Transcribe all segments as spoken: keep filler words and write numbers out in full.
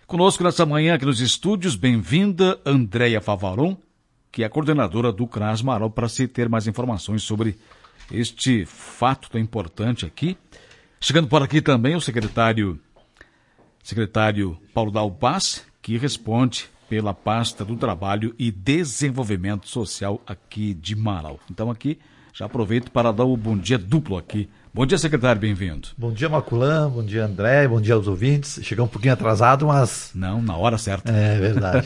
Conosco nessa manhã aqui nos estúdios, bem-vinda Andréia Favaron, que é a coordenadora do CRAS Marau, para se ter mais informações sobre este fato tão importante aqui. Chegando por aqui também o secretário, secretário Paulo Dalbas, que responde pela pasta do Trabalho e Desenvolvimento Social aqui de Marau. Então aqui já aproveito para dar o bom dia duplo aqui. Bom dia, secretário, bem-vindo. Bom dia, Maculã, bom dia, André, bom dia aos ouvintes. Chegou um pouquinho atrasado, mas... Não, na hora certa. É verdade.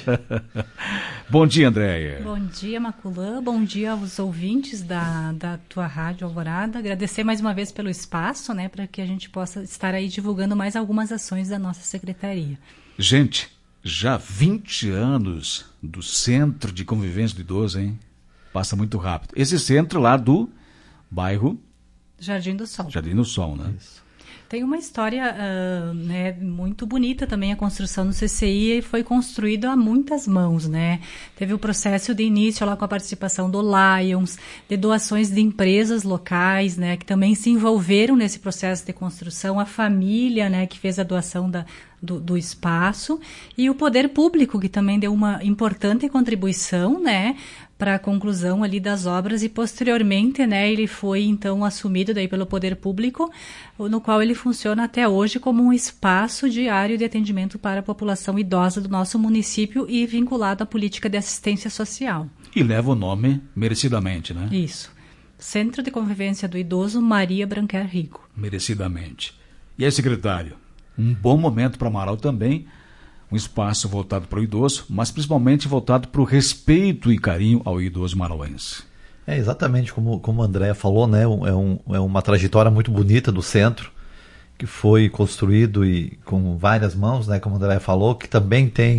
Bom dia, Andréia. Bom dia, Maculã, bom dia aos ouvintes da, da tua Rádio Alvorada. Agradecer mais uma vez pelo espaço, né, para que a gente possa estar aí divulgando mais algumas ações da nossa secretaria. Gente, já vinte anos do Centro de Convivência do Idoso, hein? Passa muito rápido. Esse centro lá do bairro... Jardim do Sol. Jardim do Sol, né? Isso. Tem uma história uh, né, muito bonita também, a construção do C C I foi construído a muitas mãos, né? Teve o processo de início lá com a participação do Lions, de doações de empresas locais, né, que também se envolveram nesse processo de construção, a família, né, que fez a doação da, do, do espaço, e o poder público, que também deu uma importante contribuição, né, para a conclusão ali das obras, e posteriormente, né, ele foi então assumido daí pelo poder público, no qual ele funciona até hoje como um espaço diário de atendimento para a população idosa do nosso município e vinculado à política de assistência social. E leva o nome merecidamente, né? Isso. Centro de Convivência do Idoso Maria Branquer Rico. Merecidamente. E aí, secretário, um bom momento para Marau também, um espaço voltado para o idoso, mas principalmente voltado para o respeito e carinho ao idoso marauense. É exatamente como, como a Andréia falou, né? É, um, é uma trajetória muito bonita do centro, que foi construído e, com várias mãos, né? Como a Andréia falou, que também tem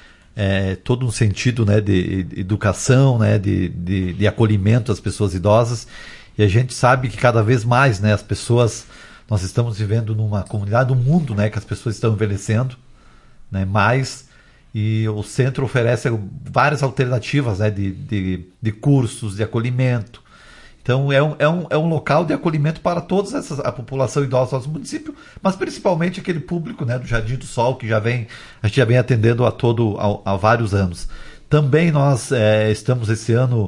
é, todo um sentido, né, de, de educação, né, de, de, de acolhimento às pessoas idosas. E a gente sabe que cada vez mais, né, as pessoas, nós estamos vivendo numa comunidade, um mundo, né, que as pessoas estão envelhecendo, né, mais, e o centro oferece várias alternativas, né, de, de, de cursos, de acolhimento. Então é um, é, um, é um local de acolhimento para toda essa, a população idosa do nosso município, mas principalmente aquele público, né, do Jardim do Sol, que já vem, a gente já vem atendendo a todo, há, há vários anos. Também nós é, estamos esse ano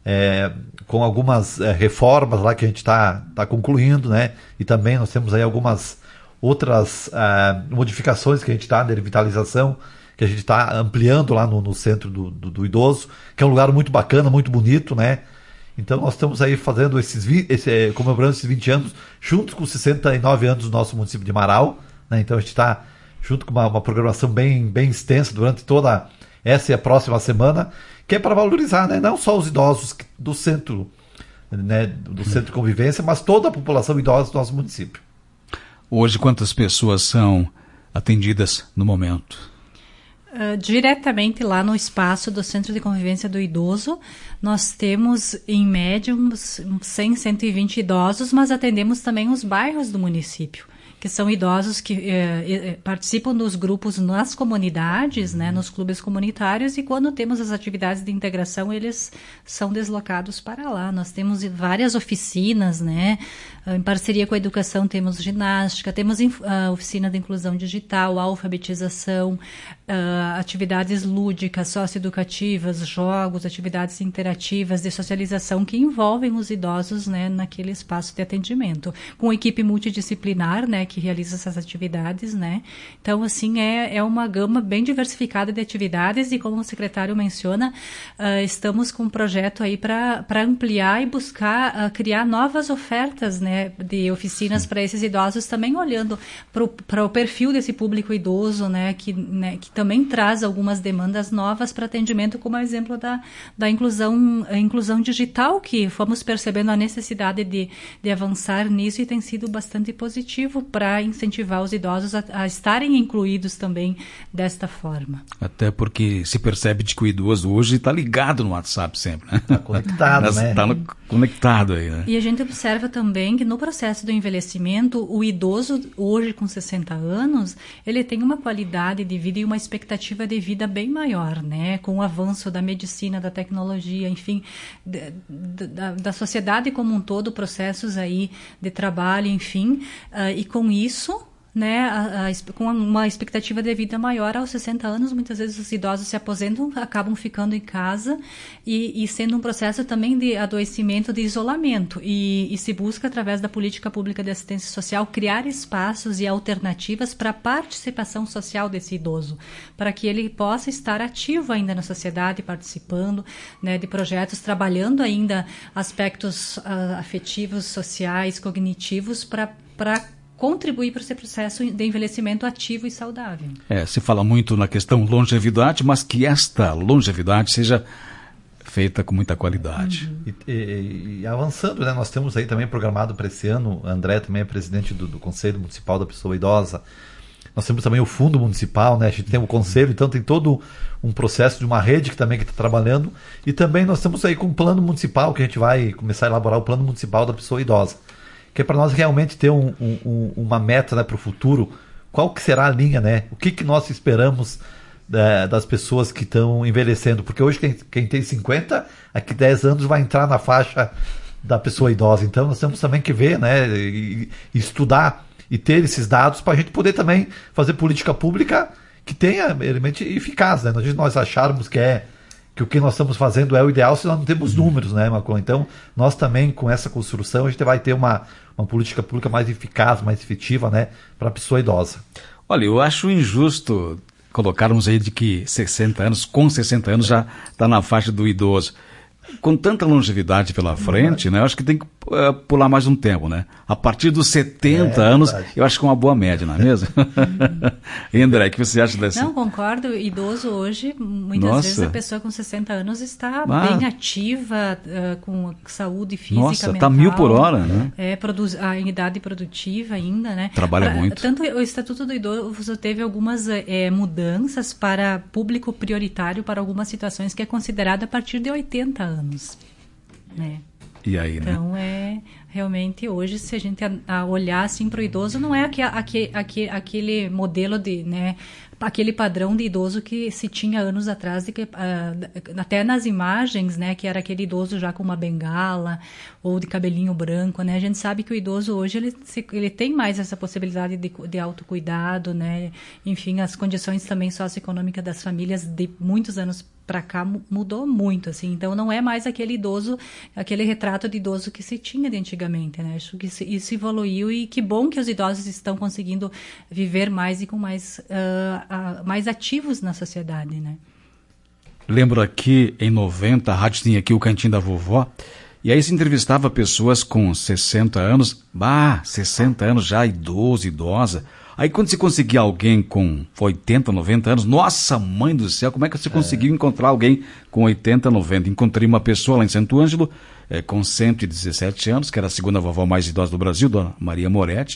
é, com algumas é, reformas lá que a gente está tá concluindo, né, e também nós temos aí algumas outras uh, modificações que a gente está, de revitalização, que a gente está ampliando lá no, no centro do, do, do idoso, que é um lugar muito bacana, muito bonito, né? Então nós estamos aí fazendo esses, esse, comemorando esses vinte anos, junto com os sessenta e nove anos do nosso município de Marau, né? Então a gente está junto com uma, uma programação bem, bem extensa durante toda essa e a próxima semana, que é para valorizar, né, não só os idosos do centro, né, do centro de convivência, mas toda a população idosa do nosso município. Hoje, quantas pessoas são atendidas no momento? Uh, diretamente lá no espaço do Centro de Convivência do Idoso, nós temos, em média, uns cem, cento e vinte idosos, mas atendemos também os bairros do município, que são idosos que eh, eh, participam dos grupos nas comunidades, né, nos clubes comunitários, e quando temos as atividades de integração, eles são deslocados para lá. Nós temos várias oficinas, né, em parceria com a educação temos ginástica, temos a oficina de inclusão digital, alfabetização, uh, atividades lúdicas, socioeducativas, jogos, atividades interativas de socialização que envolvem os idosos, né, naquele espaço de atendimento, com equipe multidisciplinar, né, que realiza essas atividades, né? Então, assim, é, é uma gama bem diversificada de atividades, e como o secretário menciona, uh, estamos com um projeto aí para ampliar e buscar uh, criar novas ofertas, né, de oficinas para esses idosos, também olhando para o perfil desse público idoso, né, que, né, que também traz algumas demandas novas para atendimento, como exemplo da, da inclusão, a inclusão digital, que fomos percebendo a necessidade de, de avançar nisso, e tem sido bastante positivo para incentivar os idosos a, a estarem incluídos também desta forma. Até porque se percebe de que o idoso hoje está ligado no WhatsApp sempre, né? Está conectado, né? Está conectado aí, né? E a gente observa também que no processo do envelhecimento, o idoso hoje com sessenta anos, ele tem uma qualidade de vida e uma expectativa de vida bem maior, né? Com o avanço da medicina, da tecnologia, enfim, da, da sociedade como um todo, processos aí de trabalho, enfim, uh, e com isso, né, a, a, com uma expectativa de vida maior aos sessenta anos. Muitas vezes os idosos se aposentam, acabam ficando em casa e, e sendo um processo também de adoecimento, de isolamento. E, e se busca, através da política pública de assistência social, criar espaços e alternativas para a participação social desse idoso, para que ele possa estar ativo ainda na sociedade, participando, né, de projetos, trabalhando ainda aspectos uh, afetivos, sociais, cognitivos, para para contribuir para esse processo de envelhecimento ativo e saudável. É, se fala muito na questão longevidade, mas que esta longevidade seja feita com muita qualidade. Uhum. E, e, e avançando, né, nós temos aí também programado para esse ano, a André também é presidente do, do Conselho Municipal da Pessoa Idosa, nós temos também o Fundo Municipal, né, a gente tem o Conselho, então tem todo um processo de uma rede que também está trabalhando, e também nós estamos aí com um plano municipal, que a gente vai começar a elaborar o Plano Municipal da Pessoa Idosa, que é para nós realmente ter um, um, uma meta, né, para o futuro, qual que será a linha, né? O que, que nós esperamos é, das pessoas que estão envelhecendo, porque hoje quem, quem tem cinquenta, daqui dez anos vai entrar na faixa da pessoa idosa, então nós temos também que ver, né, e, e estudar e ter esses dados para a gente poder também fazer política pública que tenha realmente eficaz, né? Nós, nós acharmos que é que o que nós estamos fazendo é o ideal se nós não temos números, né, Macron? Então, nós também, com essa construção, a gente vai ter uma, uma política pública mais eficaz, mais efetiva, né, para a pessoa idosa. Olha, eu acho injusto colocarmos aí de que sessenta anos, com sessenta anos, já está na faixa do idoso. Com tanta longevidade pela frente, né, eu acho que tem que uh, pular mais um tempo, né? A partir dos setenta é, anos, verdade. Eu acho que é uma boa média, não é mesmo? E André, o que você acha dessa? Não, concordo. Idoso hoje, muitas Nossa. vezes a pessoa com sessenta anos está ah. bem ativa, uh, com saúde física, Nossa, mental. está mil por hora, né? É, produz, a idade produtiva ainda, né? Trabalha pra, muito. Tanto o Estatuto do Idoso teve algumas é, mudanças para público prioritário para algumas situações que é considerada a partir de oitenta anos. É. E aí, né? Então, é realmente hoje, se a gente a, a olhar assim para o idoso, não é aqui, aqui, aqui, aquele modelo de, né, aquele padrão de idoso que se tinha anos atrás, de que, uh, até nas imagens, né, que era aquele idoso já com uma bengala ou de cabelinho branco, né? A gente sabe que o idoso hoje ele, se, ele tem mais essa possibilidade de, de autocuidado, né? Enfim, as condições também socioeconômicas das famílias de muitos anos para cá mudou muito, assim. Então não é mais aquele idoso, aquele retrato de idoso que se tinha de antigamente, né? Acho que isso evoluiu e que bom que os idosos estão conseguindo viver mais e com mais uh, uh, mais ativos na sociedade, né? Lembro aqui em noventa, a rádio tinha aqui o Cantinho da Vovó, e aí se entrevistava pessoas com sessenta anos, bah, sessenta anos já, idoso, idosa. Aí quando se conseguia alguém com oitenta, noventa anos, nossa mãe do céu, como é que você conseguiu é. encontrar alguém com oitenta, noventa? Encontrei uma pessoa lá em Santo Ângelo, é, com cento e dezessete anos, que era a segunda vovó mais idosa do Brasil, Dona Maria Moretti.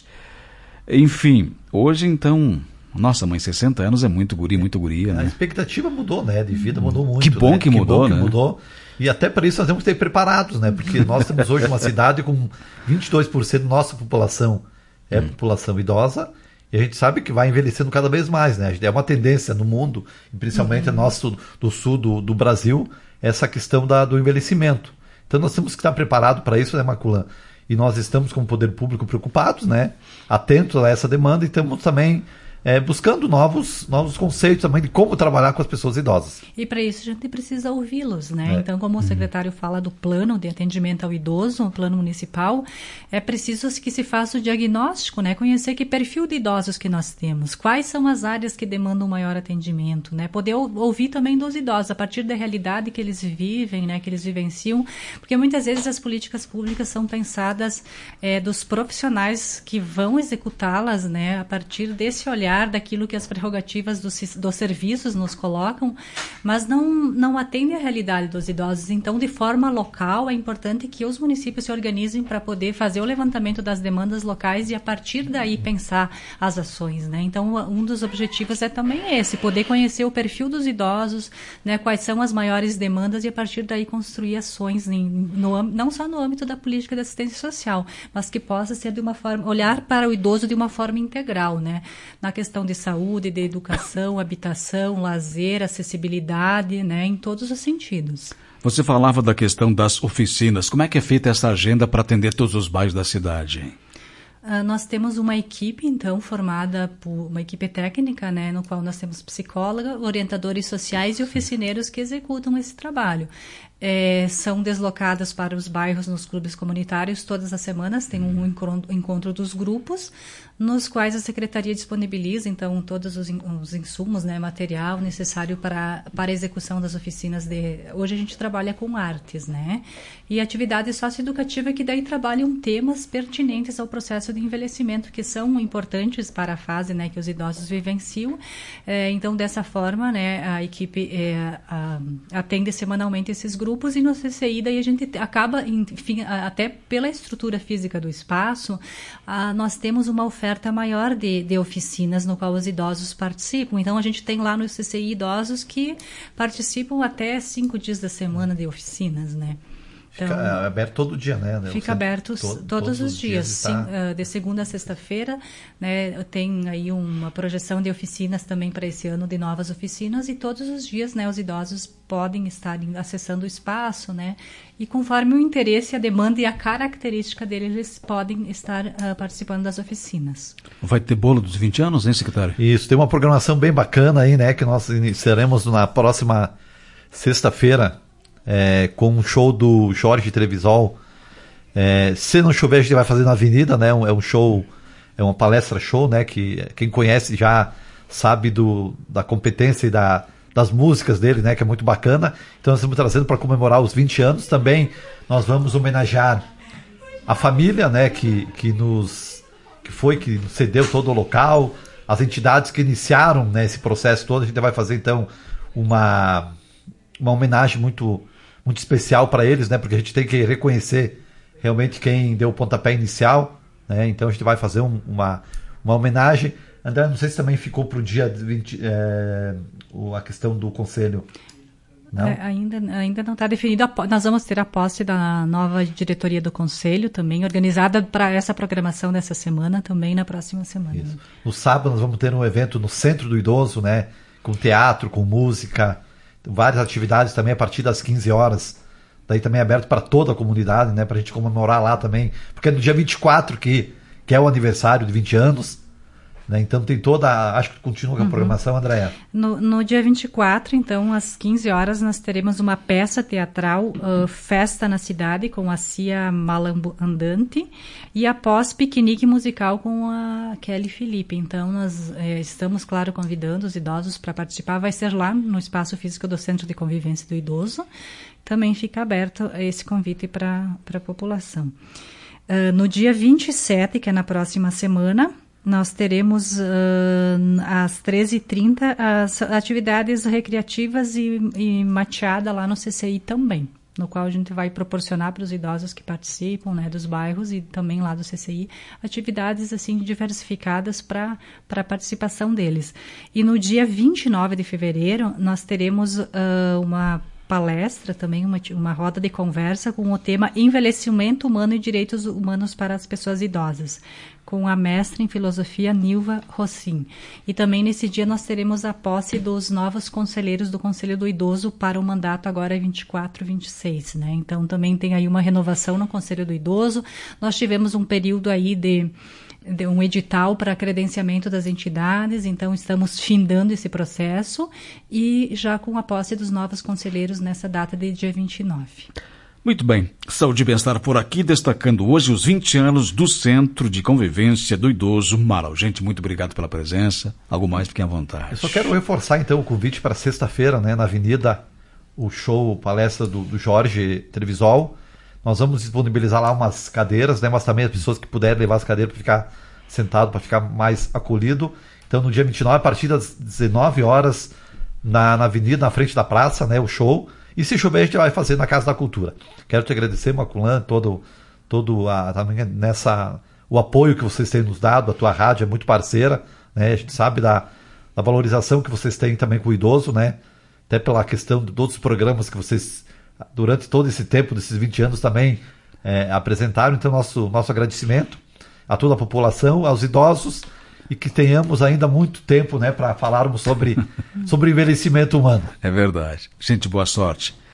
Enfim, hoje então, nossa mãe, sessenta anos é muito guri, muito guria, né? A expectativa mudou, né, de vida mudou muito. Que bom né? que que mudou, bom né? Que mudou. E até para isso nós temos que estar preparados, né? Porque nós temos hoje uma cidade com vinte e dois por cento da nossa população é hum. população idosa, e a gente sabe que vai envelhecendo cada vez mais, né? É uma tendência no mundo, principalmente uhum. nosso do sul do, do Brasil, essa questão da, do envelhecimento. Então nós temos que estar preparados para isso, né, Maculan? E nós estamos, como poder público, preocupados, né? Atentos a essa demanda e estamos também é, buscando novos, novos conceitos também de como trabalhar com as pessoas idosas. E para isso a gente precisa ouvi-los, né? É. Então, como o secretário uhum. fala do plano de atendimento ao idoso, o plano municipal, é preciso que se faça o diagnóstico, né? Conhecer que perfil de idosos que nós temos, quais são as áreas que demandam maior atendimento, né? Poder ouvir também dos idosos, a partir da realidade que eles vivem, né? Que eles vivenciam, porque muitas vezes as políticas públicas são pensadas é, dos profissionais que vão executá-las, né? A partir desse olhar daquilo que as prerrogativas dos, dos serviços nos colocam, mas não, não atende à realidade dos idosos. Então, de forma local, é importante que os municípios se organizem para poder fazer o levantamento das demandas locais e, a partir daí, pensar as ações, né? Então, um dos objetivos é também esse, poder conhecer o perfil dos idosos, né? Quais são as maiores demandas e, a partir daí, construir ações em, no, não só no âmbito da política de assistência social, mas que possa ser de uma forma, olhar para o idoso de uma forma integral, né? Na questão de saúde, de educação, habitação, lazer, acessibilidade, né, em todos os sentidos. Você falava da questão das oficinas. Como é que é feita essa agenda para atender todos os bairros da cidade? Uh, nós temos uma equipe, então, formada por uma equipe técnica, né, no qual nós temos psicóloga, orientadores sociais e oficineiros que executam esse trabalho. É, são deslocadas para os bairros nos clubes comunitários todas as semanas, tem um encontro, encontro dos grupos, nos quais a Secretaria disponibiliza, então, todos os, in, os insumos, né, material necessário para, para a execução das oficinas de... Hoje a gente trabalha com artes, né? E atividade socioeducativa que daí trabalham temas pertinentes ao processo de envelhecimento, que são importantes para a fase, né, que os idosos vivenciam. É, então, dessa forma, né, a equipe é, a, atende semanalmente esses grupos e no C C I daí a gente acaba, enfim, até pela estrutura física do espaço, a, nós temos uma oferta maior de, de oficinas no qual os idosos participam. Então, a gente tem lá no C C I idosos que participam até cinco dias da semana de oficinas, né? Fica então, aberto todo dia, né? Fica aberto todo, todos, todos os dias, dias tá... de segunda a sexta-feira, né? Tem aí uma projeção de oficinas também para esse ano, de novas oficinas, e todos os dias, né, os idosos podem estar acessando o espaço, né? E conforme o interesse, a demanda e a característica deles, eles podem estar uh, participando das oficinas. Vai ter bolo dos vinte anos, hein, secretário? Isso, tem uma programação bem bacana aí, né? Que nós iniciaremos na próxima sexta-feira. É, com um show do Jorge Trevisol. É, se não chover, a gente vai fazer na Avenida, né? É um show, é uma palestra show, né? Que quem conhece já sabe do, da competência e da, das músicas dele, né? Que é muito bacana. Então nós estamos trazendo para comemorar os vinte anos. Também nós vamos homenagear a família, né? Que, que nos que foi, que nos cedeu todo o local, as entidades que iniciaram, né, esse processo todo. A gente vai fazer então uma, uma homenagem muito muito especial para eles, né? Porque a gente tem que reconhecer realmente quem deu o pontapé inicial, né? Então a gente vai fazer um, uma, uma homenagem. André, não sei se também ficou para o dia vinte, é, a questão do conselho. Não? É, ainda, ainda não está definido. Nós vamos ter a posse da nova diretoria do conselho também, organizada para essa programação dessa semana, também na próxima semana. Isso. No sábado nós vamos ter um evento no Centro do Idoso, né? Com teatro, com música, várias atividades também a partir das quinze horas. Daí também é aberto para toda a comunidade, né? Para a gente comemorar lá também. Porque é no dia vinte e quatro que, que é o aniversário de vinte anos. Né? Então tem toda a... Acho que continua com a uhum. programação, Andréa. No, no dia vinte e quatro, então, às quinze horas, nós teremos uma peça teatral, uh, Festa na Cidade, com a Cia Malambo Andante, e após piquenique musical com a Kelly Felipe. Então, nós eh, estamos, claro, convidando os idosos para participar. Vai ser lá no espaço físico do Centro de Convivência do Idoso. Também fica aberto esse convite para a população. Uh, no dia vinte e sete, que é na próxima semana, nós teremos uh, às treze e trinta as atividades recreativas e, e mateada lá no C C I também, no qual a gente vai proporcionar para os idosos que participam, né, dos bairros e também lá do C C I, atividades assim diversificadas para a participação deles. E no dia vinte e nove de fevereiro nós teremos uh, uma palestra também, uma, uma roda de conversa com o tema Envelhecimento Humano e Direitos Humanos para as Pessoas Idosas, com a mestra em filosofia Nilva Rossim. E também nesse dia nós teremos a posse dos novos conselheiros do Conselho do Idoso para o mandato agora vinte e quatro, vinte e seis, né? Então também tem aí uma renovação no Conselho do Idoso. Nós tivemos um período aí de de um edital para credenciamento das entidades, então estamos findando esse processo e já com a posse dos novos conselheiros nessa data de dia vinte e nove. Muito bem. Saúde e Bem-Estar por aqui, destacando hoje os vinte anos do Centro de Convivência do Idoso Marau. Gente, muito obrigado pela presença. Algo mais, fiquem à vontade. Eu só quero reforçar então o convite para sexta-feira, né, na Avenida, o show, palestra do, do Jorge Trevisol. Nós vamos disponibilizar lá umas cadeiras, né, mas também as pessoas que puderem levar as cadeiras para ficar sentado, para ficar mais acolhido. Então, no dia vinte e nove, a partir das dezenove horas, na, na avenida, na frente da praça, né, o show. E se chover, a gente vai fazer na Casa da Cultura. Quero te agradecer, Maculan, todo, todo a, também nessa, o apoio que vocês têm nos dado. A tua rádio é muito parceira, né? A gente sabe da, da valorização que vocês têm também com o idoso, né? Até pela questão de todos os programas que vocês, durante todo esse tempo, desses vinte anos, também é, apresentaram. Então, nosso, nosso agradecimento a toda a população, aos idosos, e que tenhamos ainda muito tempo, né, para falarmos sobre, sobre envelhecimento humano. É verdade. Gente, boa sorte.